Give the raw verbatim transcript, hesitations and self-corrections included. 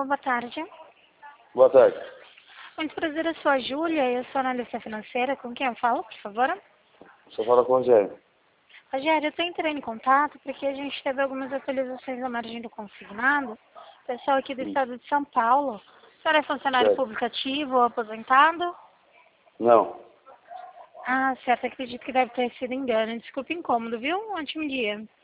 boa tarde. Boa tarde. Muito prazer, eu sou a Júlia, eu sou analista financeira. Com quem eu falo, por favor? Você fala com o Rogério. Rogério, eu estou entrando em contato porque a gente teve algumas atualizações na margem do consignado. Pessoal aqui do Hum. estado de São Paulo. O senhor é funcionário Certo. público ativo ou aposentado? Não. Ah, certo, acredito que deve ter sido engano. Desculpe o incômodo, viu? Um ótimo dia.